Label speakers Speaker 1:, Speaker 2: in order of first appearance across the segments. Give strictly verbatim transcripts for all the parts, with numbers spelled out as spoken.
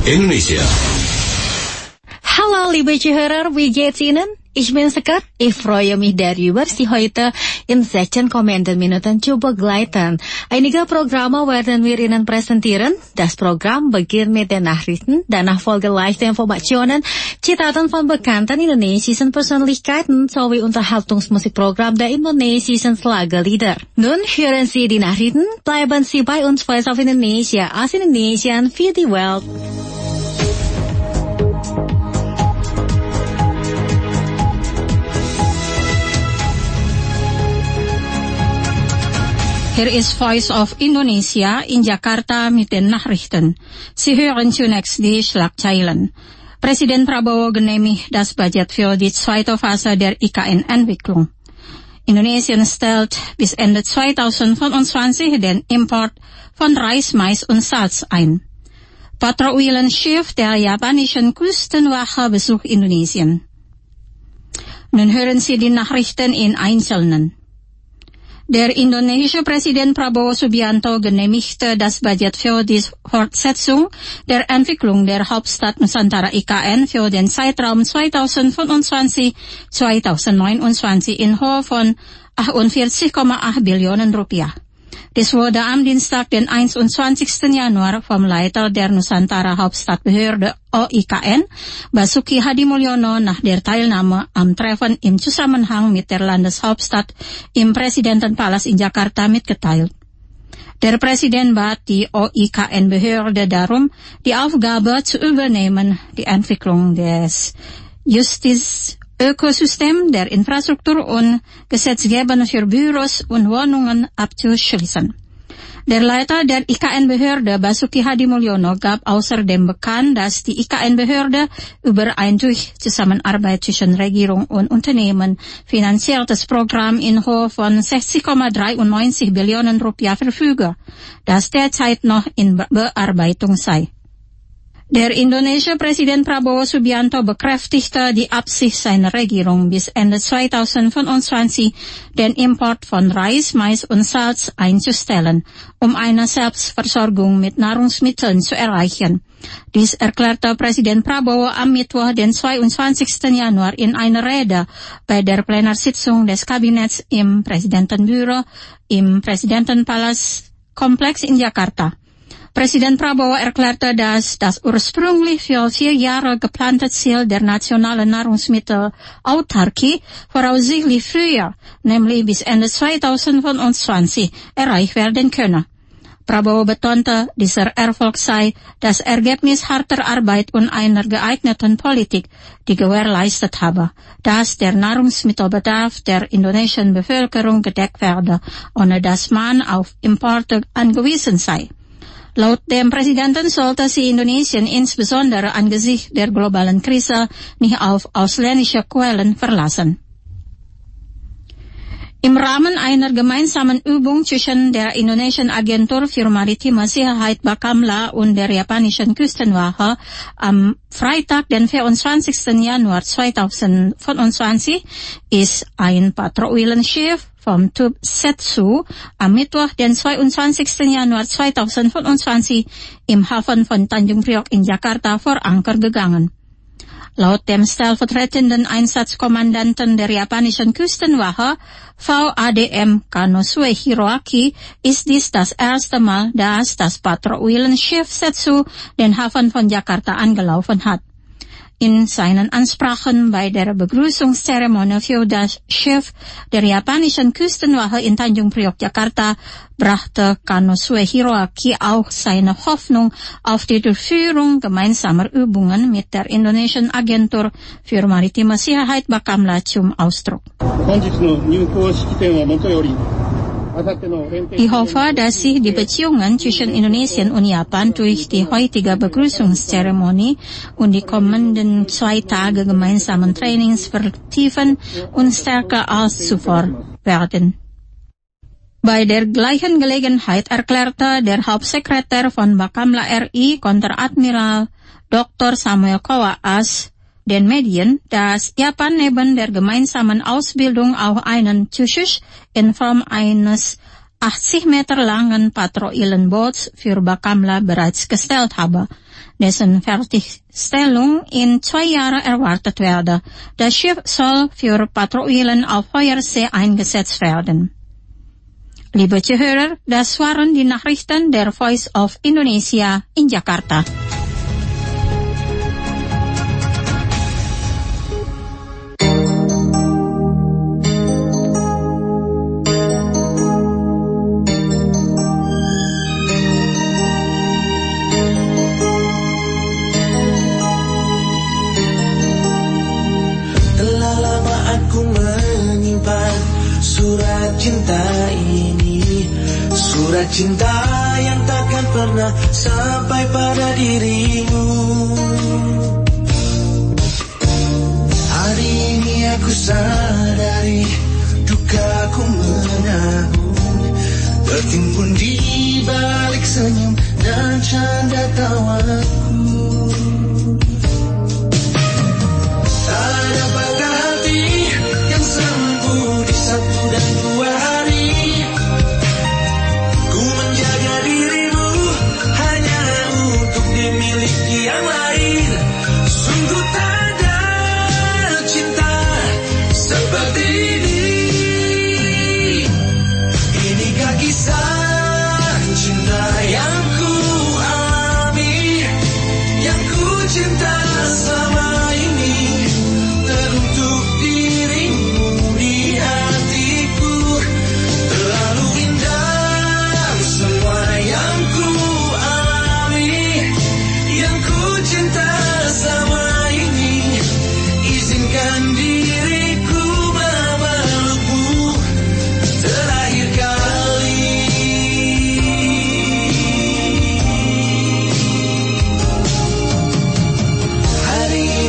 Speaker 1: Indonesia.
Speaker 2: Hallo liebe Zuhörer, wie geht's Ihnen? Ich bin Sekar. Ich freue mich darüber, Sie heute in sechzehn kommenden Minuten zu begleiten. Einige Programme werden wir Ihnen präsentieren. Das Programm beginnt mit den Nachrichten, danach folgen leichte Informationen, Zitaten von bekannten indonesischen Persönlichkeiten sowie Unterhaltungsmusikprogramm der indonesischen Schlagerlieder. Nun hören Sie die Nachrichten, bleiben Sie bei uns Voice of Indonesia als Indonesian für die Welt.
Speaker 3: Hier ist Voice of Indonesia in Jakarta mit den Nachrichten. Sie hören zunächst die Schlagzeilen. Präsident Prabowo genehmigt das Budget für die zweite Phase der I K N-Entwicklung. Indonesien stellt bis Ende zweitausendfünfundzwanzig den Import von Reis, Mais und Salz ein. Patrouillenschiff der japanischen Küstenwache besucht Indonesien. Nun hören Sie die Nachrichten in Einzelnen. Der indonesische Präsident Prabowo Subianto genehmigte das Budget für die Fortsetzung der Entwicklung der Hauptstadt Nusantara I K N für den Zeitraum zweitausendfünfundzwanzig bis zweitausendneunundzwanzig in Höhe von achtundvierzig Komma acht Billionen Rupiah. Dies wurde am Dienstag, den einundzwanzigsten Januar, vom Leiter der Nusantara Hauptstadtbehörde O I K N, Basuki Hadimulyono, nach der Teilnahme am Treffen im Zusammenhang mit der Landeshauptstadt im Präsidentenpalast in Jakarta mitgeteilt. Der Präsident bat die O I K N-Behörde darum, die Aufgabe zu übernehmen, die Entwicklung des Justiz Ökosystem der Infrastruktur und Gesetzgebung für Büros und Wohnungen abzuschließen. Der Leiter der I K N-Behörde, Basuki Hadimulyono, gab außerdem bekannt, dass die I K N-Behörde über ein durch Zusammenarbeit zwischen Regierung und Unternehmen finanziertes Programm in Höhe von sechzig Komma dreiundneunzig Billionen Rupiah verfüge, das derzeit noch in Bearbeitung sei. Der indonesische Präsident Prabowo Subianto bekräftigte die Absicht seiner Regierung, bis Ende zweitausendfünfundzwanzig den Import von Reis, Mais und Salz einzustellen, um eine Selbstversorgung mit Nahrungsmitteln zu erreichen. Dies erklärte Präsident Prabowo am Mittwoch, den zweiundzwanzigsten Januar, in einer Rede bei der Plenarsitzung des Kabinetts im Präsidentenbüro im Präsidentenpalastkomplex in Jakarta. Präsident Prabowo erklärte, dass das ursprünglich für vier Jahre geplante Ziel der nationalen Nahrungsmittelautarkie voraussichtlich früher, nämlich bis Ende zweitausendfünfundzwanzig, erreicht werden könne. Prabowo betonte, dieser Erfolg sei das Ergebnis harter Arbeit und einer geeigneten Politik, die gewährleistet habe, dass der Nahrungsmittelbedarf der indonesischen Bevölkerung gedeckt werde, ohne dass man auf Importe angewiesen sei. Laut dem Präsidenten sollte sich Indonesien insbesondere angesichts der globalen Krise nicht auf ausländische Quellen verlassen. Im Rahmen einer gemeinsamen Übung zwischen der indonesischen Agentur für maritime Sicherheit Bakamla und der japanischen Küstenwache am Freitag, den vierundzwanzigsten Januar zweitausendfünfundzwanzig, ist ein Patrouillenschiff vom Typ Setsu am Mittwoch, den zweiundzwanzigsten Januar zweitausendfünfundzwanzig, im Hafen von Tanjung Priok in Jakarta vor Anker gegangen. Laut dem stellvertretenden Einsatzkommandanten der japanischen Küstenwache, V A D M Kanosue Hiroaki, ist dies das erste Mal, dass das Patrouillenschiff Setsu den Hafen von Jakarta angelaufen hat. In seinen Ansprachen bei der Begrüßungszeremonie für das Schiff der japanischen Küstenwache in Tanjung Priok, Jakarta, brachte Kanosue Hiroaki auch seine Hoffnung auf die Durchführung gemeinsamer Übungen mit der indonesischen Agentur für maritime Sicherheit Bakamla zum Ausdruck. Ich hoffe, dass sich die Beziehungen zwischen Indonesien und Japan durch die heutige Begrüßungszeremonie und die kommenden zwei Tage gemeinsamen Trainings vertiefen und stärker als zuvor werden. Bei der gleichen Gelegenheit erklärte der Hauptsekretär von Bakamla R I, Konteradmiral Doktor Samuel Kowaas, den Medien, dass Japan neben der gemeinsamen Ausbildung auch einen Zuschuss in Form eines achtzig Meter langen Patrouillenboots für Bakamla bereits gestellt habe. Dessen Fertigstellung in zwei Jahren erwartet werde. Das Schiff soll für Patrouillen auf hoher See eingesetzt werden. Liebe Zuhörer, das waren die Nachrichten der Voice of Indonesia in Jakarta.
Speaker 1: Telah lama aku menyimpan surat cinta ini, surat cinta yang takkan pernah sampai pada dirimu. Hari ini aku sadari dukaku menahun, tertimbun di balik senyum dan canda tawaku. Tak ada patah hati yang sembuh di satu dan dua hari. Ku menjaga dirimu hanya untuk dimiliki yang lain. Sungguh tak ada cinta seperti ini. Inikah kisah cinta yang ku alami, yang ku cinta selama ini, teruntuk dirimu di hatiku. Terlalu indah semua yang ku alami, yang ku cinta selama ini. Izinkan diriku memelukmu terakhir kali. Hari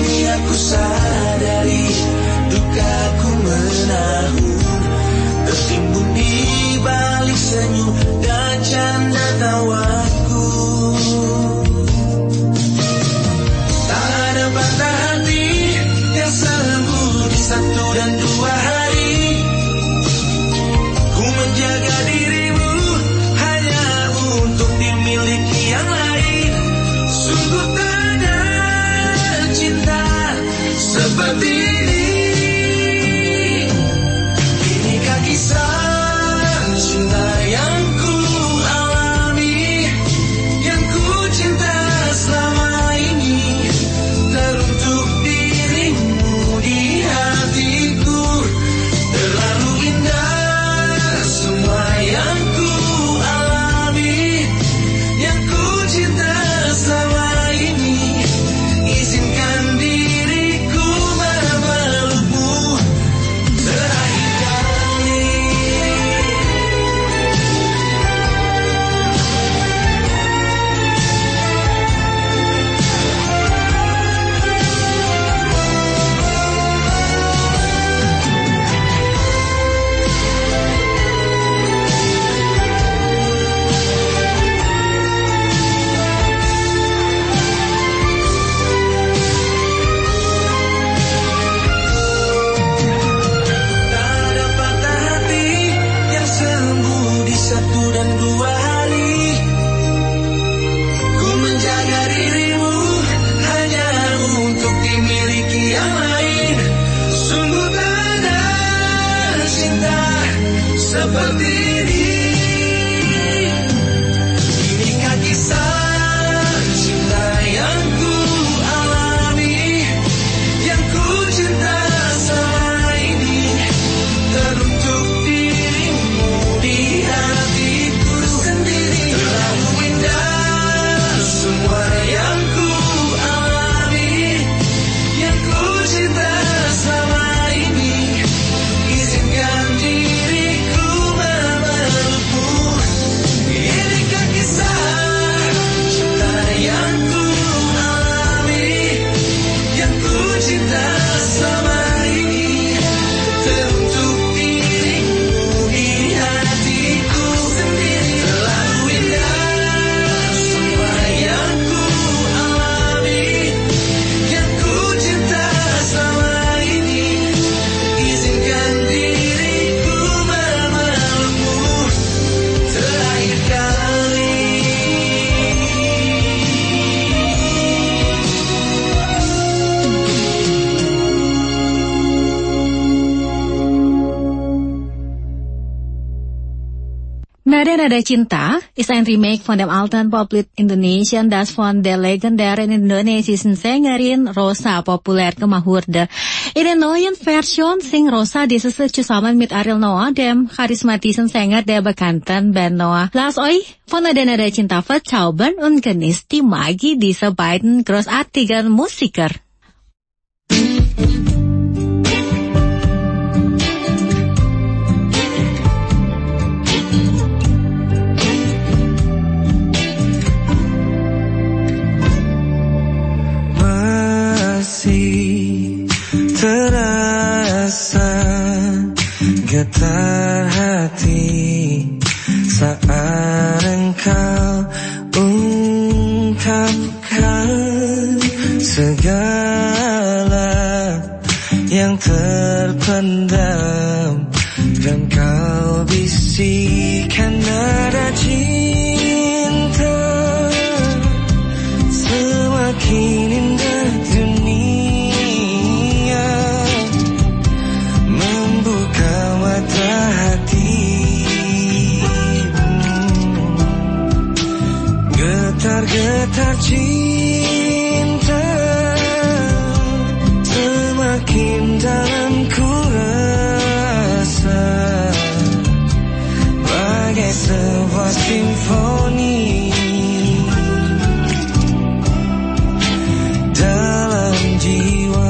Speaker 2: Nada Cinta is ein remake van dem alten poplied Indonesian das van de legendären Indonesischen Sängerin Rosa populär gemacht wurde. In der neuen Version sing Rosa dieses Lied zusammen mit Ariel Noah, dem charismatischen Sänger der bekannten Band Noah. Lass euch von der Nada Cinta verzaubern und genießt die Magie dieser beiden großartigen Musiker.
Speaker 1: Terasa getar hati saat engkau ungkapkan segala yang terpendam dan kau bisikan nada cinta semakin indah dunia. Getar-getar cinta semakin dalam ku rasa bagai sebuah simfoni dalam jiwa.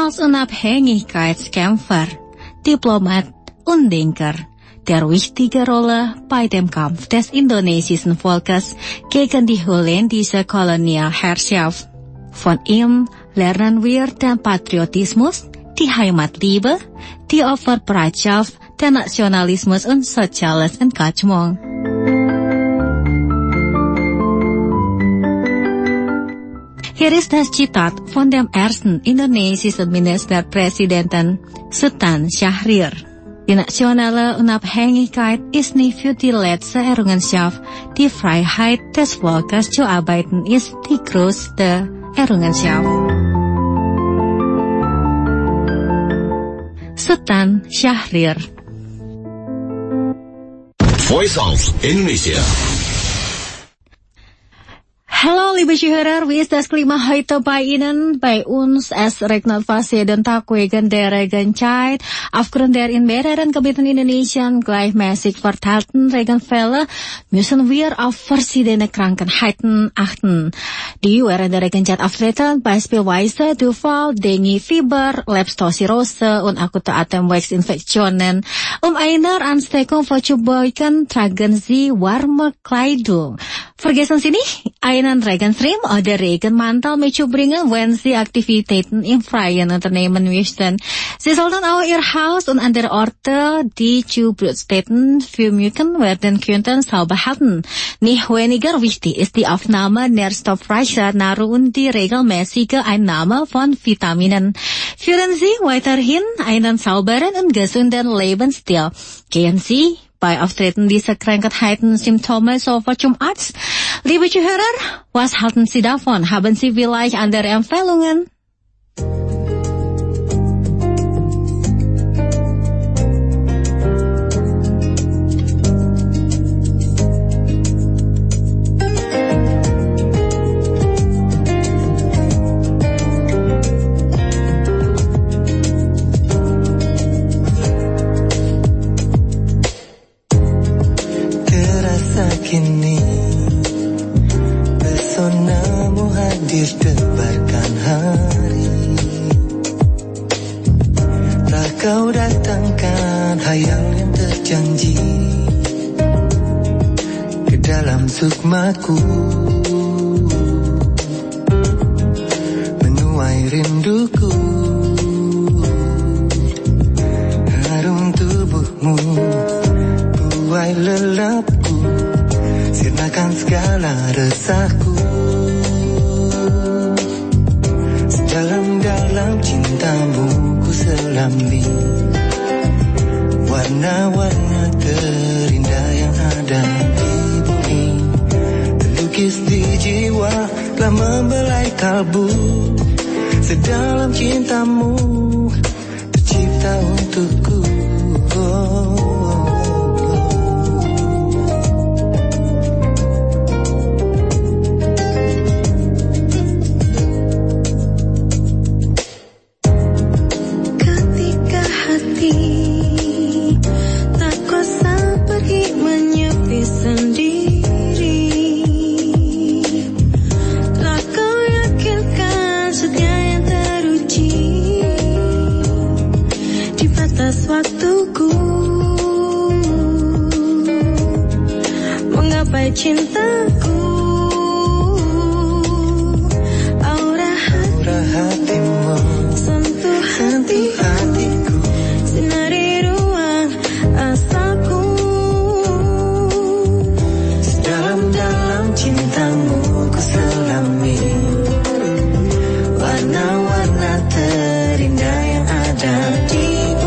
Speaker 2: als Unabhängigkeitskämpfer, Diplomat und Denker, der wichtige Rolle bei dem Kampf des indonesischen Volkes gegen die holländische Kolonialherrschaft. Von ihm lernen wir den Patriotismus, die Heimatliebe, die Opferbereitschaft, den Nationalismus und soziales Engagement. Hier ist das Zitat von dem ersten indonesischen Ministerpräsidenten, Sultan Syahrir. Die nationale Unabhängigkeit ist nicht für die letzte Errungenschaft. Die Freiheit des Volkes zu arbeiten ist die größte Errungenschaft. Sultan Syahrir.
Speaker 4: Voice of Indonesia.
Speaker 2: Hallo liebe Zuhörer, wie ist das Klima heute bei Ihnen? Bei uns es regnet fast jeden Tag wegen der Regenzeit. Aufgrund der in mehreren Gebieten Indonesia gleichmäßig verteilten Regenfälle müssen wir auf verschiedene Krankheiten achten, die während der Regenzeit auftreten, beispielsweise Durchfall, Dengue, Fieber, Leptospirose und akute Atemwegsinfektionen. Um eine Ansteckung vorzubeugen, tragen Sie warme Kleidung. Vergessen Sie nicht, einen Regenschirm oder Regenmantel mitzubringen, wenn Sie Aktivitäten im Freien unternehmen möchten. Sie sollten auch Ihr Haus und andere Orte, die zu Brutstätten für Mücken werden könnten, sauber halten. Nicht weniger wichtig ist die Aufnahme nährstoffreicher Nahrung und die regelmäßige Einnahme von Vitaminen. Führen Sie weiterhin einen sauberen und gesunden Lebensstil. Gehen Sie bei Auftreten dieser Krankheiten Symptome sofort zum Arzt. Liebe Zuhörer, was halten Sie davon? Haben Sie vielleicht andere Empfehlungen?
Speaker 5: Kini pesonamu hadir tebarkan hari. Telah kau datangkan hayal yang terjanji ke dalam sukmaku, menuai rinduku. Harum tubuhmu buai lelapku, sirnakan segala resahku. Sedalam-dalam cintamu ku selami warna-warna terindah yang ada di bumi. Terlukis di jiwa telah membelai kalbu. Sedalam cintamu tercipta untukku. Oh.
Speaker 6: Waktuku menggapai cintaku, aura hatimu sentuh hatiku, sinari ruang asalku. Sedalam-dalam cintamu ku selami warna-warna terindah yang ada di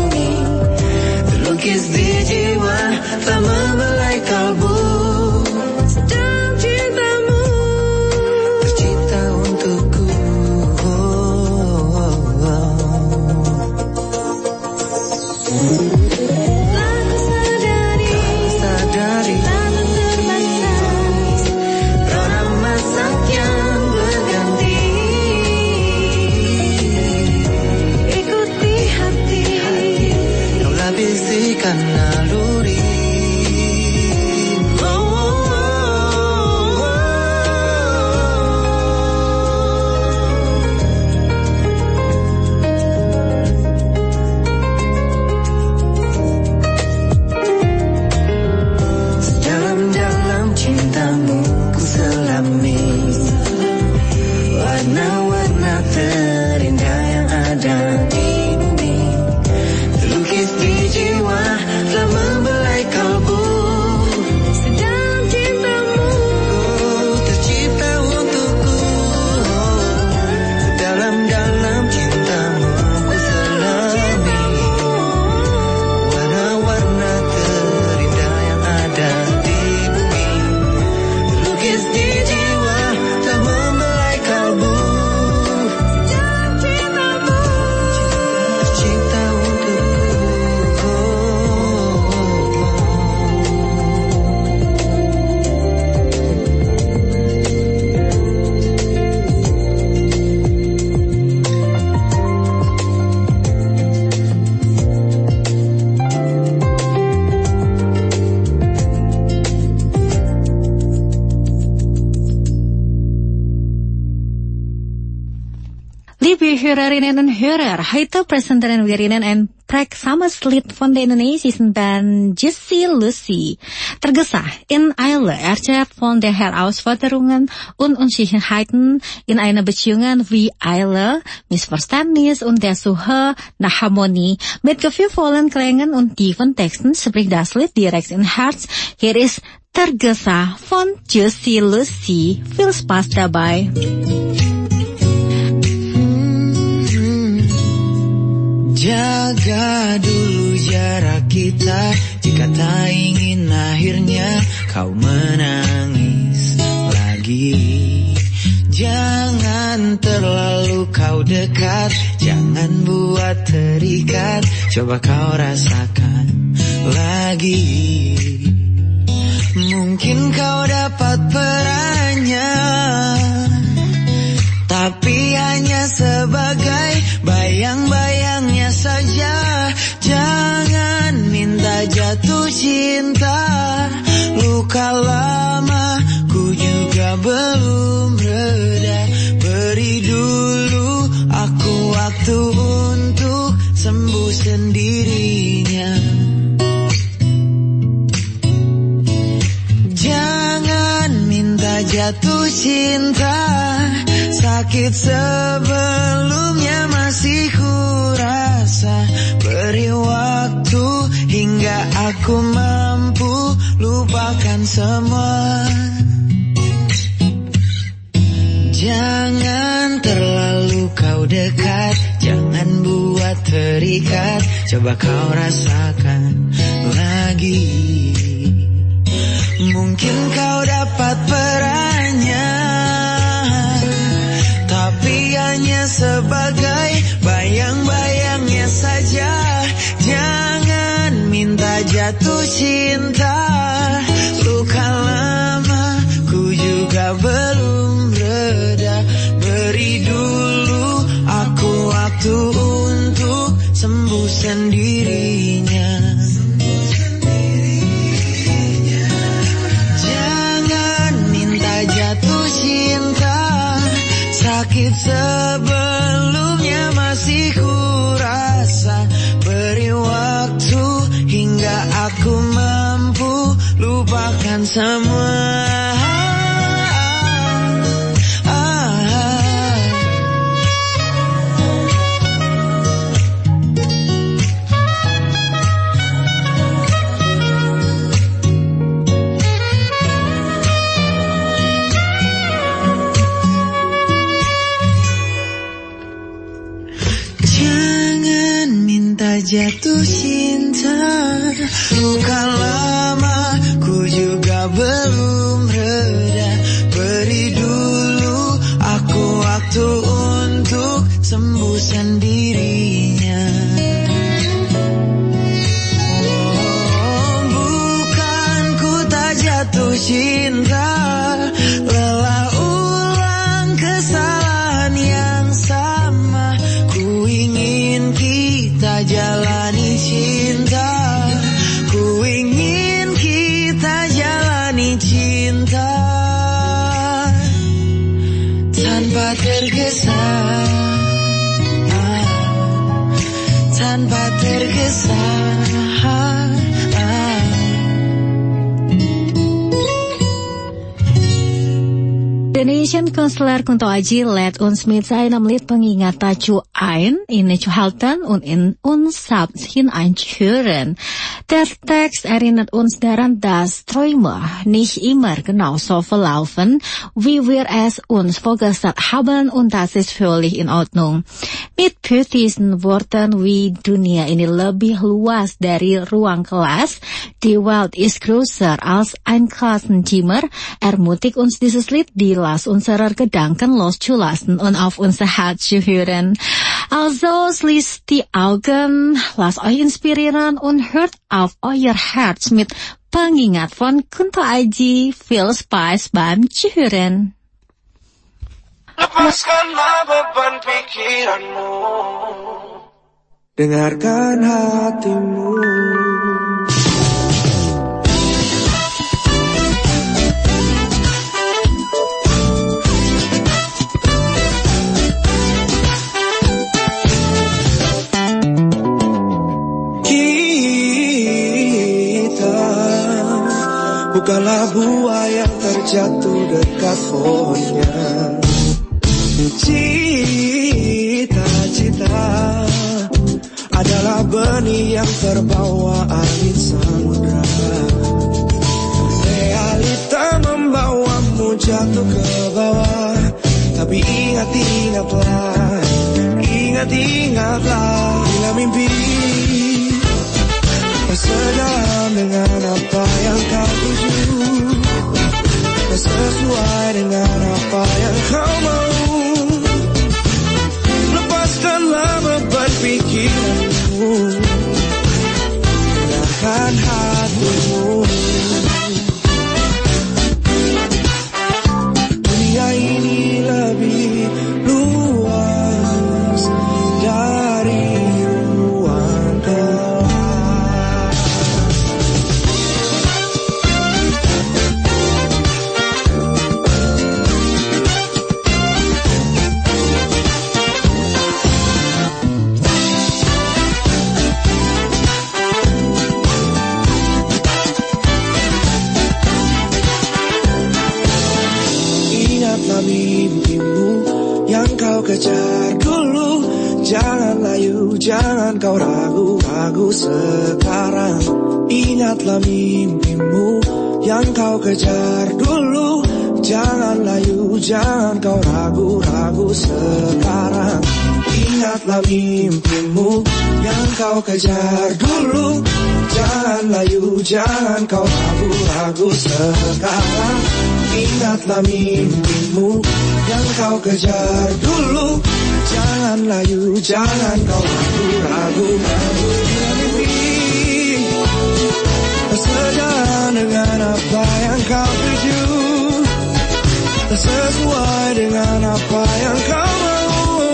Speaker 6: lukis di jiwa telah membelai kalbu. Sedang cintamu tercipta untukku. Oh, oh, oh. Telah ku sadari, sadari, tak terbatas rona masak yang berganti. Ikuti hati, kaulah bisikan naluri. Oh, oh, oh, oh.
Speaker 2: hörerinnen en hörer, heute presenteren wir Ihnen ein prägsames Lied von der indonesischen Band Jesse Lucy. Tergesa in Eile erzählt von der Herausforderungen und Unsicherheiten in einer Beziehung wie Eile, Missverständnis und der Suche nach Harmonie. Mit gefühlvollen Klängen und tiefen Texten spricht das Lied direkt ins Herz. Hier ist Tergesa von Jesse Lucy. Viel Spaß dabei.
Speaker 5: Jaga dulu jarak kita, jika tak ingin akhirnya kau menangis lagi. Jangan terlalu kau dekat, jangan buat terikat, coba kau rasakan lagi. Mungkin kau dapat perannya, tapi hanya sebagai bayang-bayangnya saja. Jangan minta jatuh cinta, luka lama ku juga belum reda. Beri dulu aku waktu untuk sembuh sendirinya. Jangan minta jatuh cinta, sakit sebelumnya masih kurasa. Beri waktu hingga aku mampu lupakan semua. Jangan terlalu kau dekat, jangan buat terikat, coba kau rasakan lagi. Mungkin kau dapat perannya, tapi hanya sebagai bayang-bayangnya saja. Jangan minta jatuh cinta, luka lama ku juga belum reda. Beri dulu aku waktu untuk sembuh sendirinya. Jangan minta jatuh cinta, sakit sebelumnya masih kurasa. Beri waktu hingga aku mampu lupakan semua. Jatuh cinta, luka lama ku juga belum reda. Beri dulu aku waktu untuk sembuh sendirinya. Oh, bukan ku tak jatuh cinta, lelah ulang kesalahan yang sama. Ku ingin kita jalani cinta, ku ingin kita jalani cinta tanpa tergesa, ah, tanpa tergesa. Ah, ah.
Speaker 2: Indonesian Künstler Kunto Aji let uns mit seinem Lied Pengingat dazu ein, innezuhalten und in uns selbst hineinzuhören. Der Text erinnert uns daran, dass Träume nicht immer genau so verlaufen, wie wir es uns vorgestellt haben, und das ist völlig in Ordnung. Mit diesen Worten wie Dunia ini lebih luas dari ruang kelas, die Welt ist größer als ein Klassenzimmer, ermutigt uns dieses Lied, die Lass unserer Gedanken loszulassen und auf unser Herz zu hören. Also schließt die Augen, lasst euch inspirieren und hört auf euer Herz mit Pengingat von Kunto Aji. Viel Spaß beim Zuhören.
Speaker 1: Lepaskanlah beban pikiranmu,
Speaker 5: dengarkan hatimu. bukanlah buah yang terjatuh dekat pohonnya. Cita-cita adalah benih yang terbawa angin samudra. Realita membawamu jatuh ke bawah, tapi ingat-ingatlah, ingat-ingatlah, bila mimpi tak sejalan dengan apa yang kau tuju, tak sesuai dengan apa yang kau mau, lepaskanlah beban pikiranmu, tenangkan hatimu. Dunia ini lebih luas dari ruang kelas. Ingatlah mimpimu yang kau kejar dulu, jangan layu, jangan kau ragu-ragu sekarang. Ingatlah mimpimu yang kau kejar dulu, jangan layu, jangan kau ragu-ragu sekarang. Ingatlah mimpimu yang kau kejar dulu, jangan layu, jangan kau ragu-ragu sekarang. Ingatlah mimpimu yang kau kejar dulu, jangan layu, jangan kau ragu-ragu. Bila mimpi tak sejalan dengan apa yang kau tuju, tak sesuai dengan apa yang kau mau,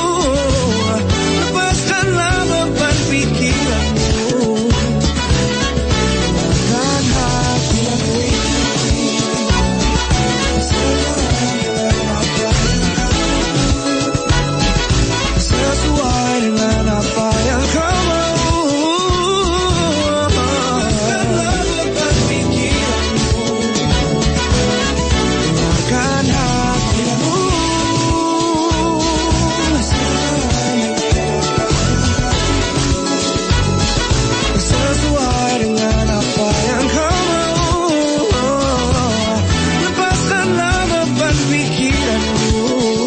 Speaker 5: lepaskanlah beban pikiranmu, tenangkan hatimu. Sesuai dengan apa yang kau mau, lepaskanlah beban pikiranmu, dengarkan hatimu. Sesuai dengan apa yang kau mau, lepaskanlah beban pikiranmu,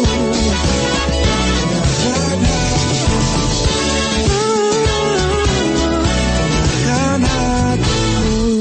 Speaker 5: dengarkan hatimu.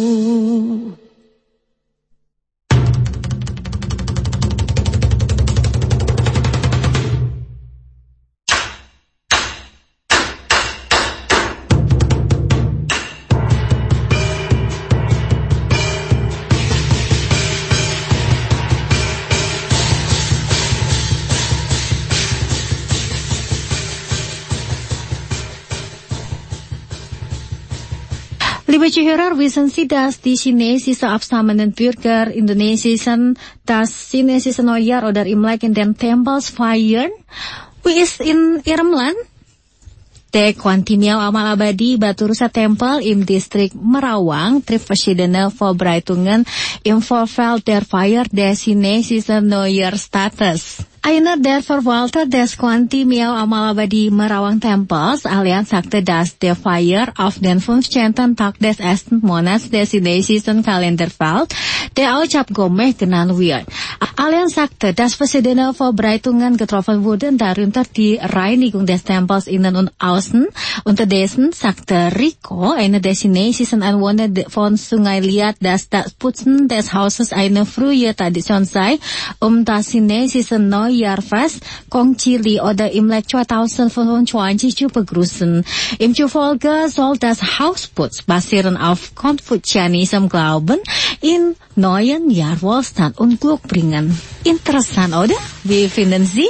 Speaker 2: Liebe Zuhörer, wissen Sie, dass die chinesische Abstammendenbürger Indonesien das chinesische Neujahr oder Imlek in den Tempels feiern? Wie ist in Ihrem Land? Der Quantimiao Amal Abadi Baturusa Tempel im Distrikt Merawang trifft verschiedene Vorbereitungen im Vorfeld der Feier des chinesischen Neujahrsstatus. Einer der Verwalter des Quantimiao Amal Abadi Merawang Tempels Allianz sagte, dass der Feier auf den fünfzehnten Tag des ersten Monats des chinesischen Kalender fällt, der auch Cap Gomeh genannt wird. Allianz sagte, dass verschiedene Vorbereitungen getroffen wurden, darunter die Reinigung des Tempels innen und außen. Unterdessen sagte Rico, einer der chinesischen Anwohner von Sungai Liat, dass das Putzen des Hauses eine frühe Tradition sei, um das chinesische Neujahrfest Kong Chili oder Imlek zweitausendfünfundzwanzig zu begrüßen. Im Zufolge soll das Hausputz basierend auf konfuzianism Glauben in neuen Jahr Wohlstand und Glück bringen. Interessant, oder? Wie finden Sie?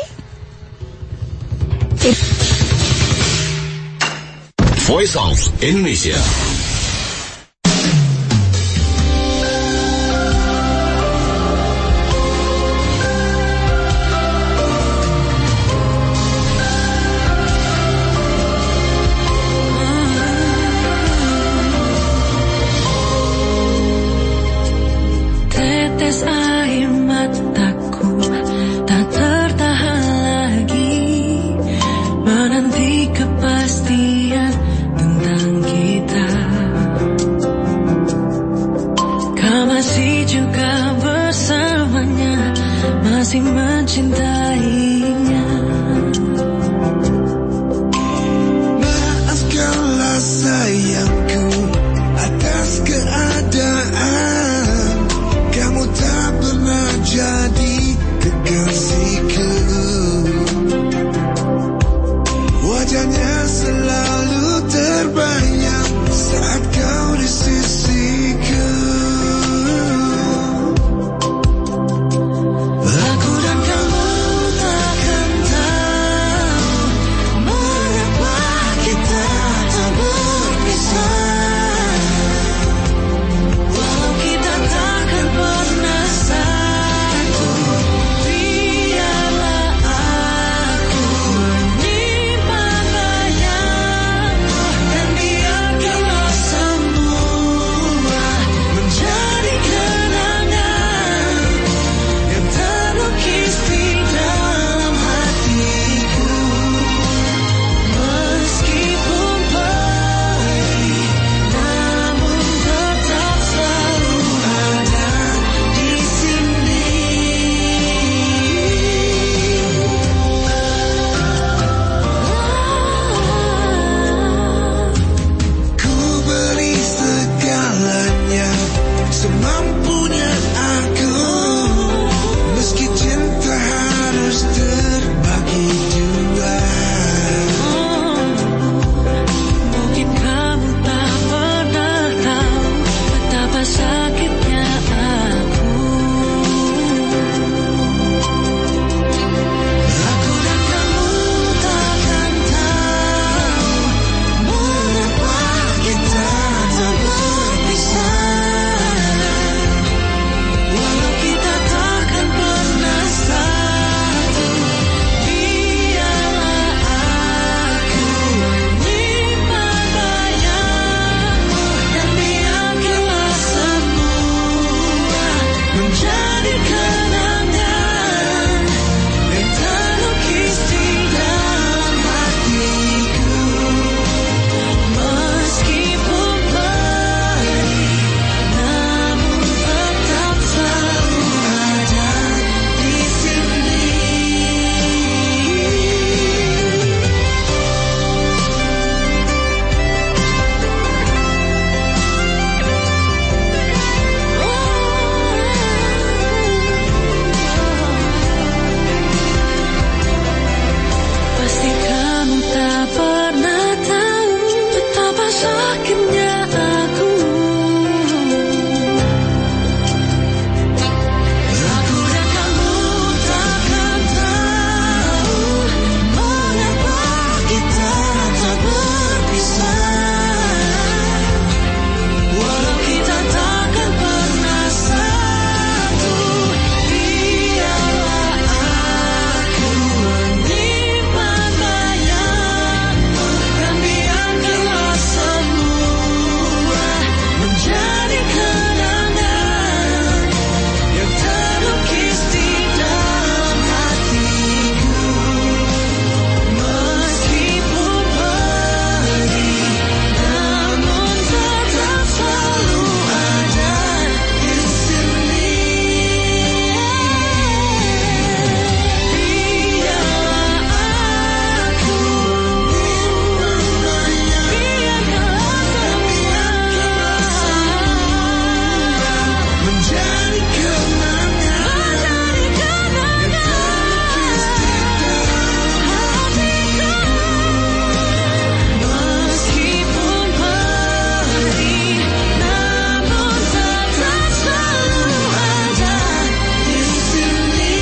Speaker 4: Voice of Indonesia.
Speaker 6: masih mencintainya.
Speaker 5: Maafkanlah sayangku atas keadaan kamu tak pernah jadi kekasihku. Wajahnya selalu terbayang saat kau di sisiku. Aku dan kamu takkan tahu mengapa kita tak berpisah. Walau kita takkan pernah satu, biarlah aku menyimpan bayangmu dan biarkanlah semua menjadi kenangan yang terlukis di dalam hatiku. Meskipun pergi, namun tetap selalu ada di sini. Ku beri segalanya semampunya aku, meski cinta harus terbagi dua.
Speaker 6: Mungkin kamu tak pernah tahu betapa sakitnya aku. Aku dan kamu takkan tahu mengapa kita tak berpisah. Walau kita takkan pernah satu, biarlah aku menyimpan bayangmu dan biarkanlah semua menjadi kenangan yang terlukis di dalam hatiku. Meskipun pergi, namun tetap selalu ada di sini. Pasti kamu tak pernah tahu betapa sakitnya aku. Aku dan kamu takkan tahu mengapa kita tak berpisah. Walau kita takkan pernah satu, biarlah aku menyimpan bayangmu dan biarkanlah semua menjadi kenangan yang terlukis di dalam hatiku. Meskipun pergi, namun tetap selalu ada di sini. Biarlah aku menyimpan bayangmu, biarkanlah semua menjadi kenangan yang terlukis di dalam hatiku. Meskipun pergi, namun tetap selalu ada di sini.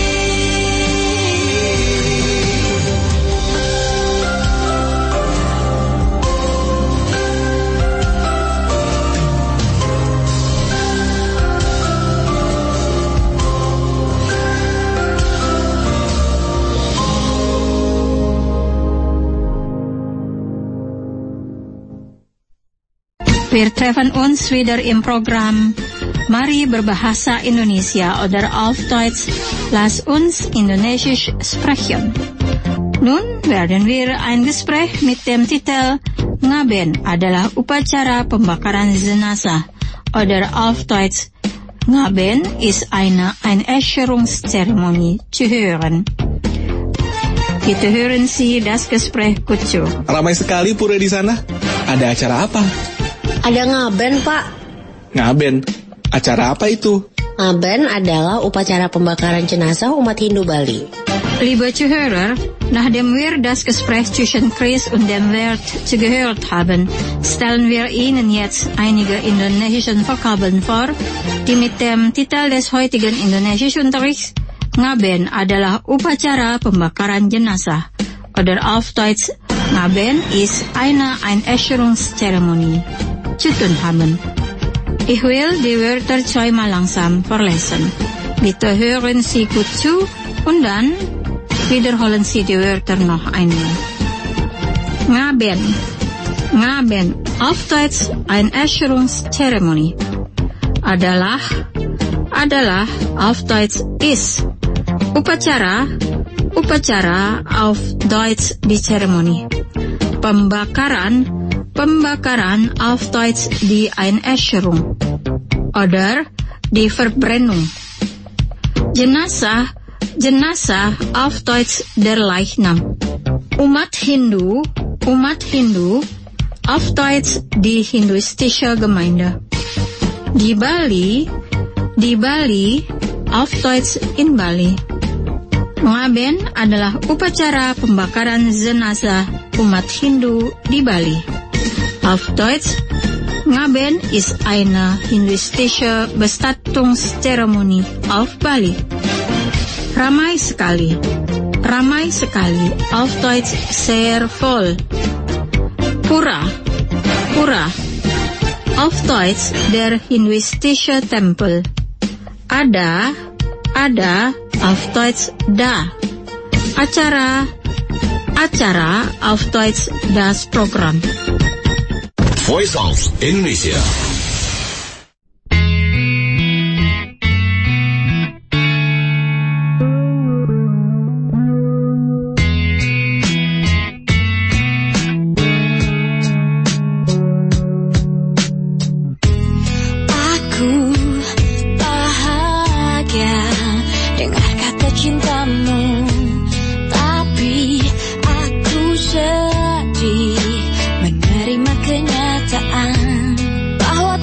Speaker 3: Wir treffen uns wieder im Programm Mari berbahasa Indonesia oder auf Deutsch. Lass uns Indonesisch sprechen. Nun werden wir ein Gespräch mit dem Titel Ngaben adalah upacara pembakaran jenazah oder auf Deutsch Ngaben ist eine Einäscherungszeremonie zu hören. Kita hören Sie das Gespräch Kutsu.
Speaker 7: Ramai sekali pura di sana. Ada acara apa?
Speaker 8: Ada ngaben, Pak.
Speaker 7: Ngaben. Acara apa itu?
Speaker 8: Ngaben adalah upacara pembakaran jenazah umat Hindu Bali.
Speaker 3: Liebe Zuhörer, nachdem wir das Gespräch zwischen Chris und dem Wirt zugehört haben, stellen wir Ihnen jetzt einige indonesische Vokabeln vor, die mit dem Titel des heutigen Indonesischunterrichts Ngaben adalah upacara pembakaran jenazah oder auf Deutsch Ngaben ist eine Einäscherungszeremonie zu tun haben. Ich will die Wörter zweimal langsam vorlesen. Bitte hören Sie gut zu und dann wiederholen Sie die Wörter noch einmal. Ngaben. Ngaben, auf Deutsch Einäscherungszeremonie. Adalah, adalah, auf Deutsch ist. Upacara, upacara, auf Deutsch die Zeremonie. Pembakaran, pembakaran, auf Deutsch die Einäscherung. Oder die Verbrennung. Jenazah, Jenazah, auf Deutsch der Leichnam. Umat Hindu, Umat Hindu, auf Deutsch die hinduistische Gemeinde. Di Bali, di Bali, auf Deutsch in Bali. Ngaben adalah upacara pembakaran jenazah umat Hindu di Bali. Auf Deutsch, Ngaben ist eine hinduistische Bestattungszeremonie auf Bali. Ramai sekali, ramai sekali, auf Deutsch sehr voll. Pura, pura, auf Deutsch der hinduistische Tempel. Ada, ada, auf Deutsch da. Acara, acara, auf Deutsch das Programm.
Speaker 4: Voice of Indonesia.
Speaker 6: Menerima kenyataan bahwa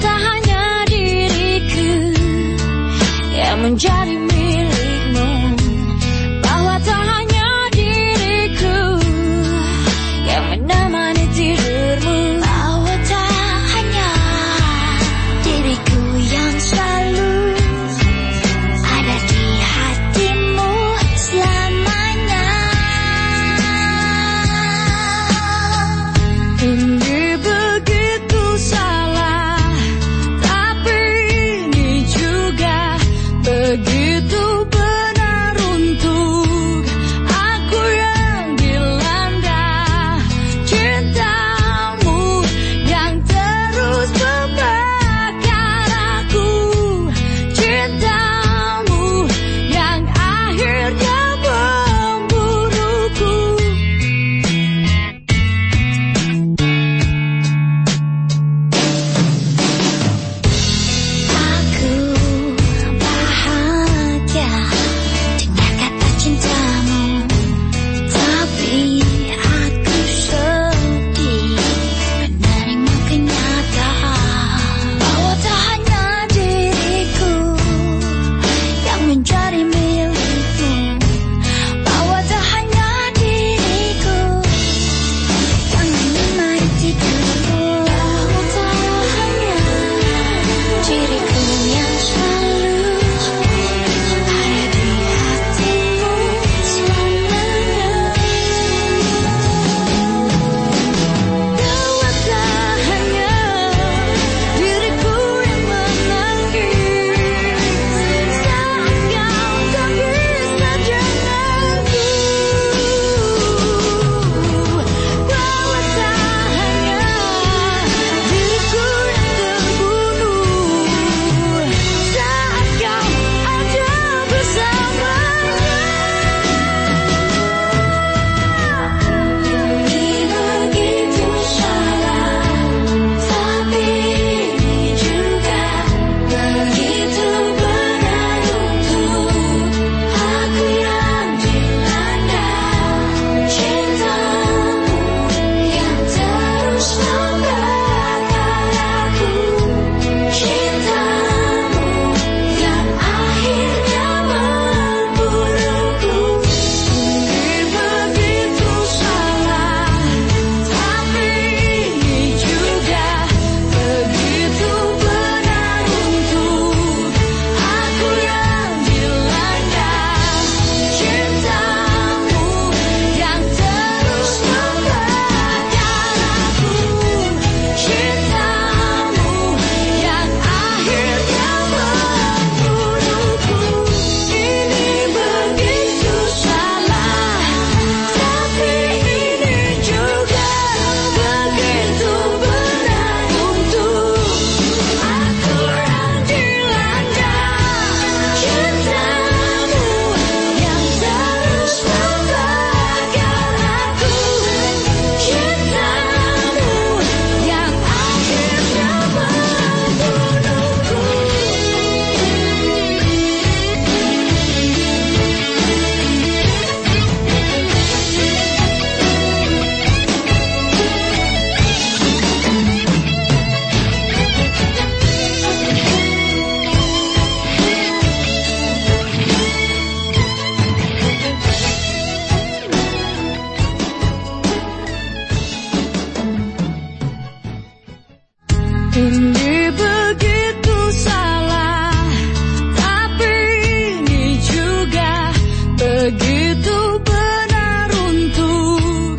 Speaker 6: Ini begitu salah, tapi ini juga begitu benar untuk.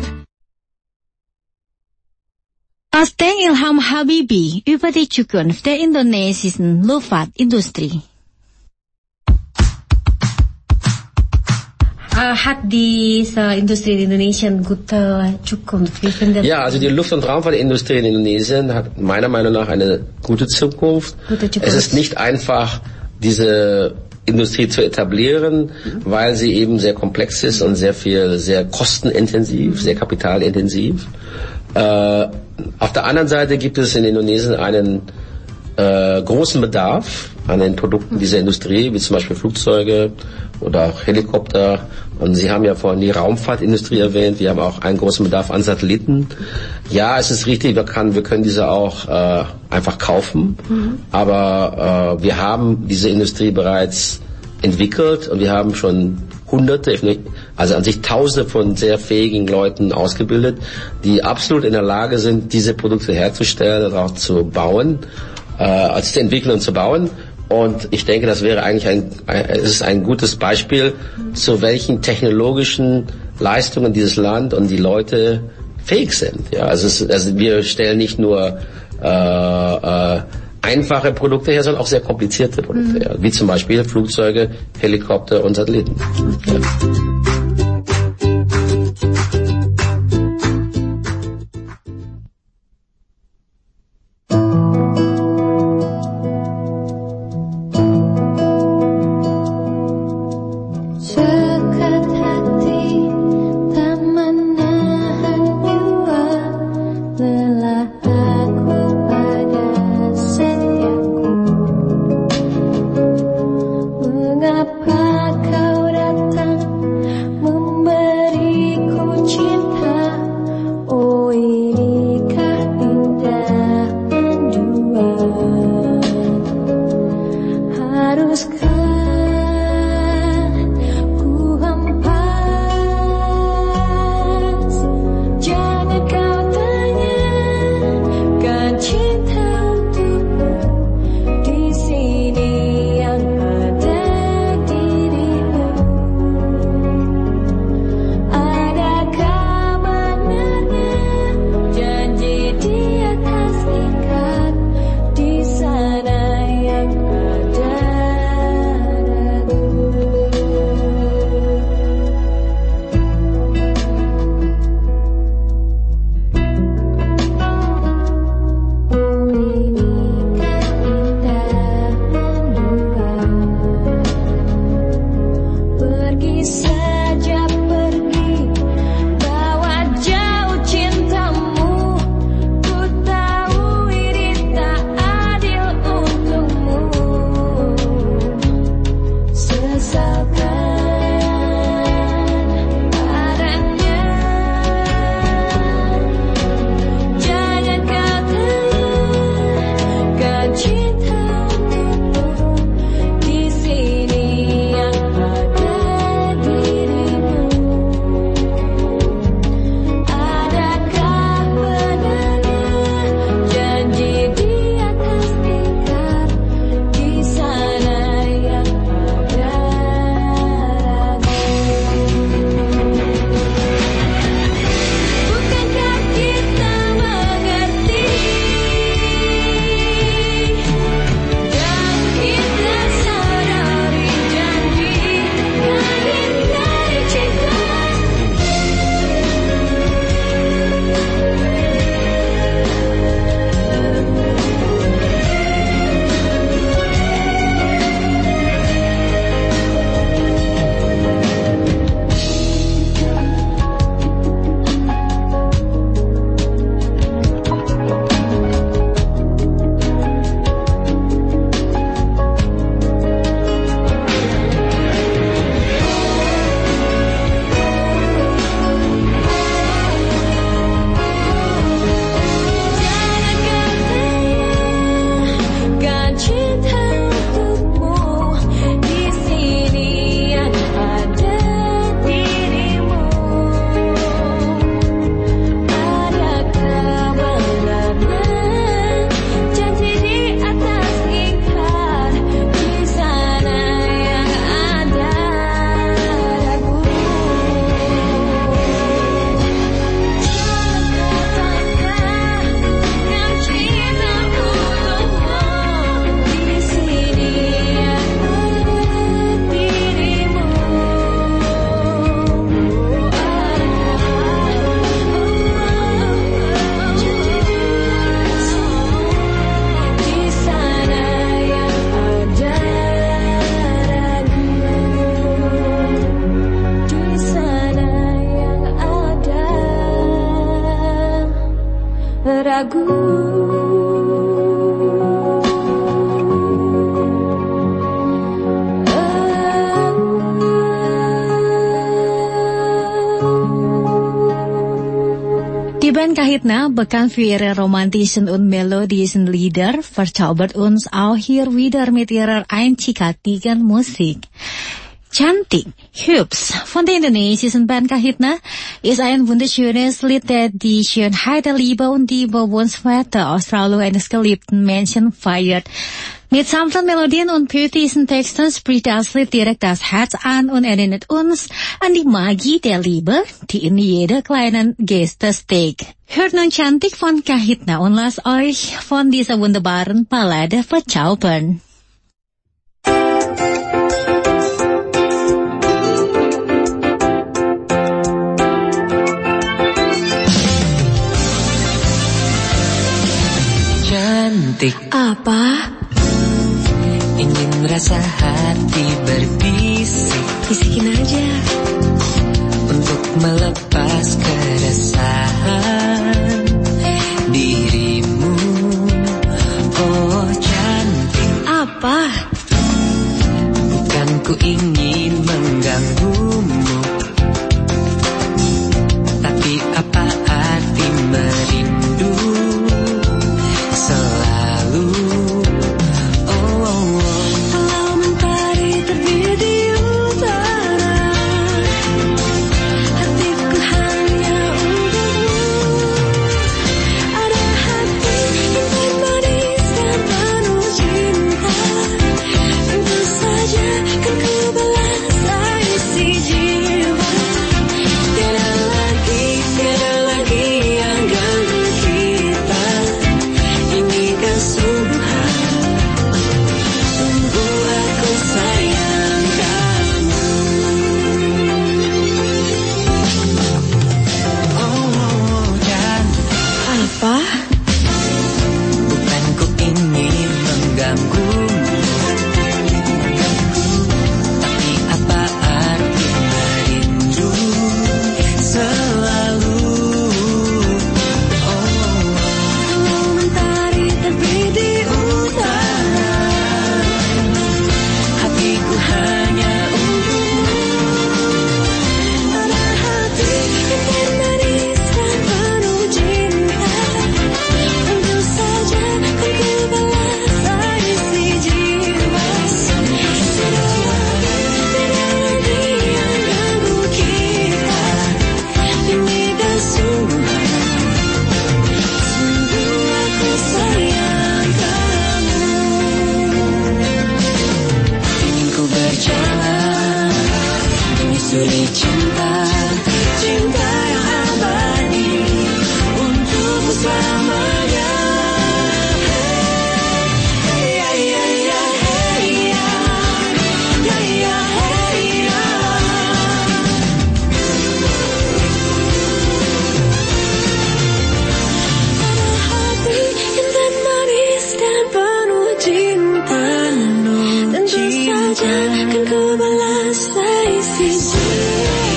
Speaker 2: Aus den Ilham Habibi über die Zukunft der indonesischen Luftfahrtindustrie. Uh, hat diese Industrie in Indonesien gute Zukunft? Wie findet
Speaker 9: Ja, also die Luft- und Raumfahrtindustrie in Indonesien hat meiner Meinung nach eine gute Zukunft.
Speaker 2: Gute Zukunft.
Speaker 9: Es ist nicht einfach, diese Industrie zu etablieren, mhm. weil sie eben sehr komplex ist und sehr viel, sehr kostenintensiv, sehr kapitalintensiv. Äh, auf der anderen Seite gibt es in Indonesien einen äh, großen Bedarf an den Produkten dieser Industrie, wie zum Beispiel Flugzeuge oder auch Helikopter. Und Sie haben ja vorhin die Raumfahrtindustrie erwähnt. Wir haben auch einen großen Bedarf an Satelliten. Ja, es ist richtig, wir, kann, wir können diese auch äh, einfach kaufen. Mhm. Aber äh, wir haben diese Industrie bereits entwickelt und wir haben schon Hunderte, also an sich Tausende von sehr fähigen Leuten ausgebildet, die absolut in der Lage sind, diese Produkte herzustellen und auch zu bauen, äh, also zu entwickeln und zu bauen. Und ich denke, das wäre eigentlich ein, ein, es ist ein gutes Beispiel, zu welchen technologischen Leistungen dieses Land und die Leute fähig sind. Ja, also, es, also wir stellen nicht nur äh, äh, einfache Produkte her, sondern auch sehr komplizierte Produkte her, wie zum Beispiel Flugzeuge, Helikopter und Satelliten. Ja.
Speaker 2: Die band Kahitna bekan für ihre romantischen und melodischen Lieder verzaubert uns auch hier wieder mit ihrer einzigartigen Musik. Cantik, hübsch von der indonesischen Band Kahitna ist ein wunderschönes Lied, der die Schönheit der Liebe und die Bewohnungswerte Australien eines geliebten Menschen feiert. Mit sanften Melodien und poetischen Texten spricht das Lied direkt das Herz an und erinnert uns an die Magie der Liebe, die in jeder kleinen Geste steckt. Hört nun Cantik von Kahitna und lasst euch von dieser wunderbaren Ballade verzaubern.
Speaker 10: Cantik,
Speaker 2: apa?
Speaker 10: Ingin rasa hati berbisik,
Speaker 8: bisikin aja
Speaker 10: untuk melepas keresahan dirimu. Oh cantik,
Speaker 8: apa?
Speaker 10: Bukan ku ingin mengganggumu, tapi apa arti merindu selalu.
Speaker 1: menyusuri cinta, cinta yang abadi untukmu selamanya. Hey, hey, hey, hey, hey, ya. Ya, ya, hey, ya. Ada hati intan manis dan penuh cinta, tentu saja kan ku balas dari sisi.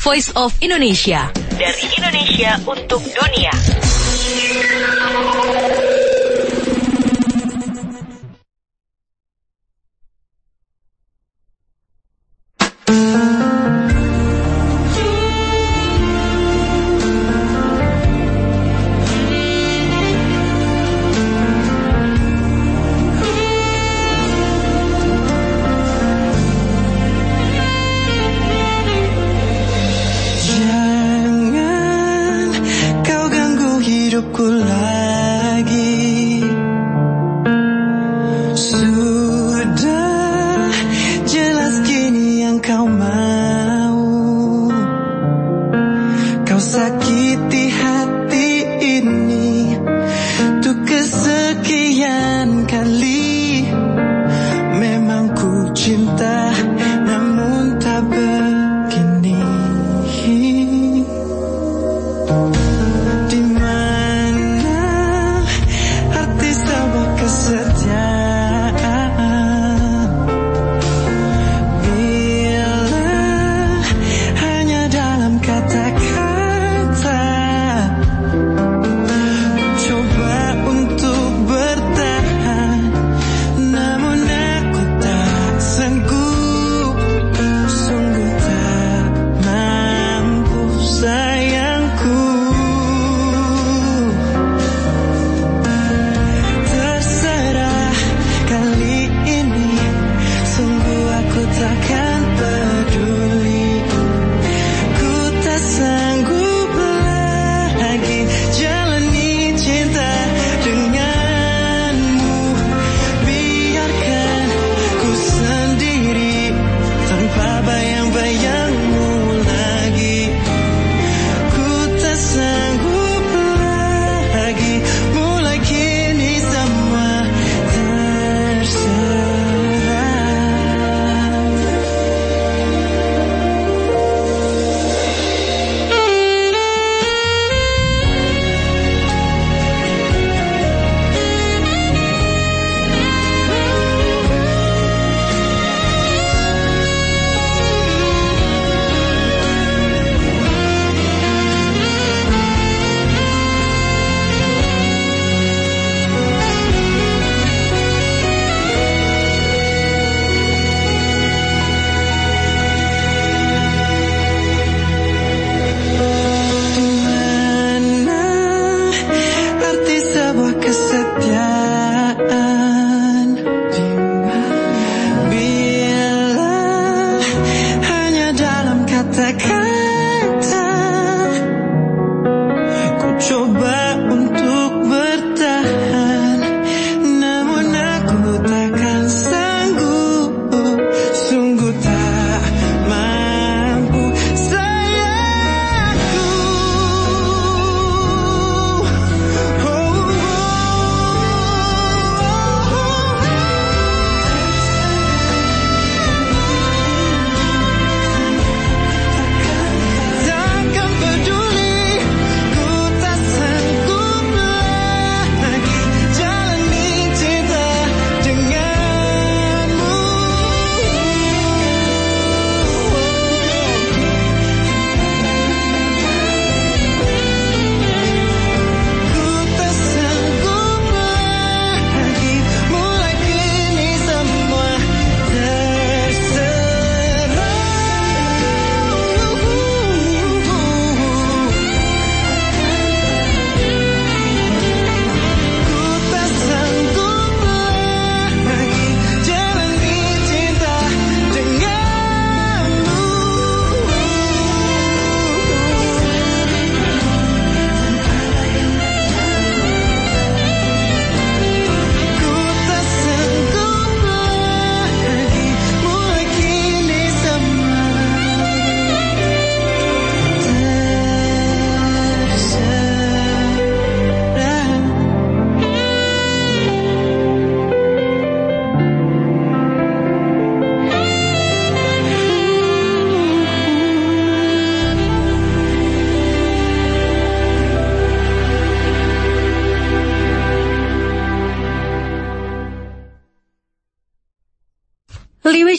Speaker 11: Voice of Indonesia. Dari Indonesia untuk dunia.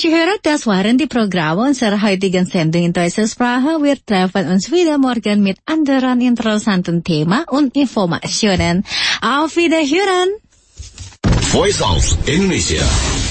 Speaker 2: Als je hört, das waren die Programme unserer heutigen Sendung in deutscher Sprache. Wir treffen uns wieder morgen mit anderen interessanten Themen und Informationen. Auf Wiederhören!
Speaker 4: Voice of Indonesia.